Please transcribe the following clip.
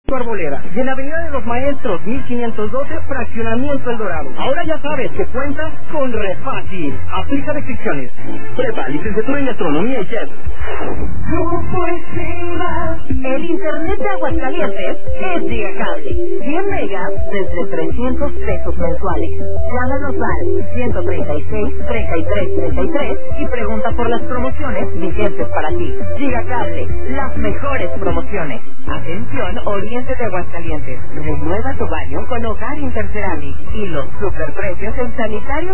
Arboleda, y en la Avenida de los Maestros, 1512, Fraccionamiento El Dorado. Ahora ya sabes que cuenta con Refácil. Aplica restricciones. Prepa, licenciatura en Gastronomía y Chef. El internet de Aguascalientes es Gigacable. 100 megas desde 300 pesos mensuales. Llámanos al 136-3333 y pregunta por las promociones vigentes para ti. Gigacable, las mejores promociones. Atención, Oriente de Aguascalientes. Renueva tu baño con Hogar Interceramic y los superprecios en sanitario